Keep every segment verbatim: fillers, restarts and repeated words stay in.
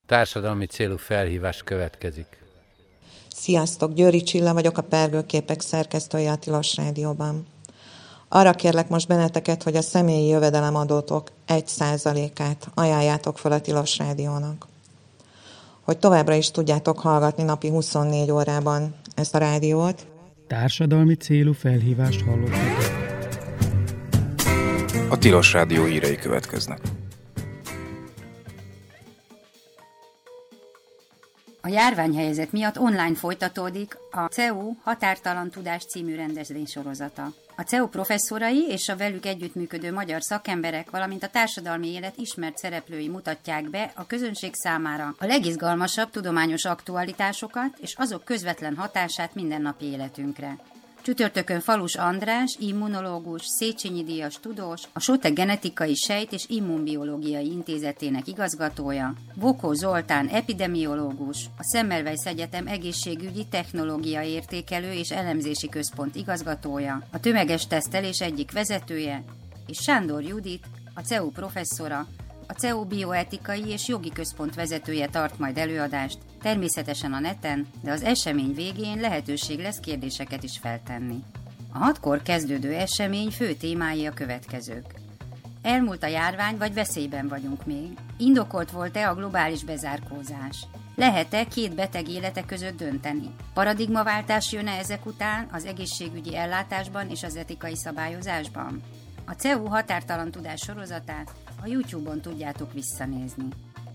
Társadalmi célú felhívás következik. Sziasztok, Győri Csilla vagyok, a Pergőképek szerkesztője a Tilos Rádióban. Arra kérlek most benneteket, hogy a személyi jövedelemadótok egy százalékát ajánljátok fel a Tilos Rádiónak. Hogy továbbra is tudjátok hallgatni napi huszonnégy órában ezt a rádiót. Társadalmi célú felhívást hallottatok. A Tilos Rádió hírei következnek. A járványhelyzet miatt online folytatódik a cé e u Határtalan Tudás című rendezvénysorozata. A cé e u professzorai és a velük együttműködő magyar szakemberek, valamint a társadalmi élet ismert szereplői mutatják be a közönség számára a legizgalmasabb tudományos aktualitásokat és azok közvetlen hatását mindennapi életünkre. Csütörtökön Falus András, immunológus, Széchenyi díjas tudós, a Sotek Genetikai Sejt- és Immunbiológiai Intézetének igazgatója, Vokó Zoltán epidemiológus, a Semmelweis Egyetem Egészségügyi Technológia Értékelő és Elemzési Központ igazgatója, a tömeges tesztelés egyik vezetője, és Sándor Judit, a cé e u professzora, a cé e u Bioetikai és Jogi Központ vezetője tart majd előadást, természetesen a neten, de az esemény végén lehetőség lesz kérdéseket is feltenni. A hatkor kezdődő esemény fő témái a következők. Elmúlt a járvány, vagy veszélyben vagyunk még? Indokolt volt-e a globális bezárkózás? Lehet-e két beteg élete között dönteni? Paradigmaváltás jön-e ezek után az egészségügyi ellátásban és az etikai szabályozásban? A cé e u Határtalan Tudás sorozatát a YouTube-on tudjátok visszanézni.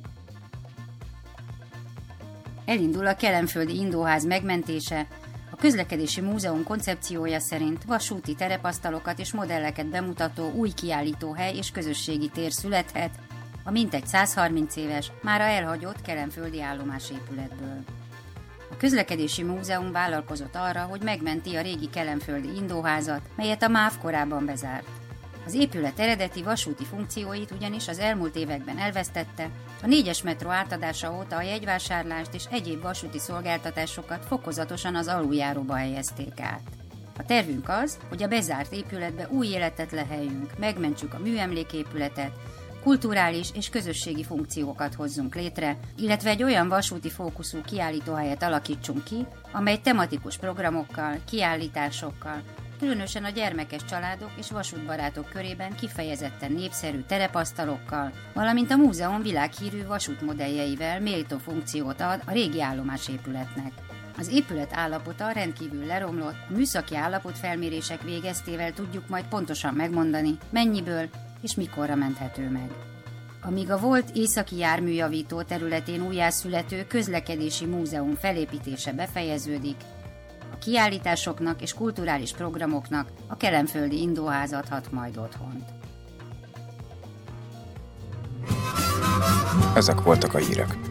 Elindul a Kelenföldi Indóház megmentése. A Közlekedési Múzeum koncepciója szerint vasúti terepasztalokat és modelleket bemutató új kiállítóhely és közösségi tér születhet a mintegy százharminc éves, mára elhagyott kelenföldi állomásépületből. A Közlekedési Múzeum vállalkozott arra, hogy megmenti a régi kelenföldi Indóházat, melyet a MÁV korábban bezárt. Az épület eredeti vasúti funkcióit ugyanis az elmúlt években elvesztette, a négyes metró átadása óta a jegyvásárlást és egyéb vasúti szolgáltatásokat fokozatosan az aluljáróba helyezték át. A tervünk az, hogy a bezárt épületbe új életet leheljünk, megmentsük a műemléképületet, kulturális és közösségi funkciókat hozzunk létre, illetve egy olyan vasúti fókuszú kiállítóhelyet alakítsunk ki, amely tematikus programokkal, kiállításokkal, különösen a gyermekes családok és vasútbarátok körében kifejezetten népszerű terepasztalokkal, valamint a múzeum világhírű vasútmodelljeivel méltó funkciót ad a régi állomásépületnek. Az épület állapota rendkívül leromlott, a műszaki állapotfelmérések végeztével tudjuk majd pontosan megmondani, mennyiből és mikorra menthető meg. Amíg a volt északi járműjavító területén újjászülető közlekedési múzeum felépítése befejeződik, a kiállításoknak és kulturális programoknak a kelenföldi Indóház adhat majd otthont. Ezek voltak a hírek.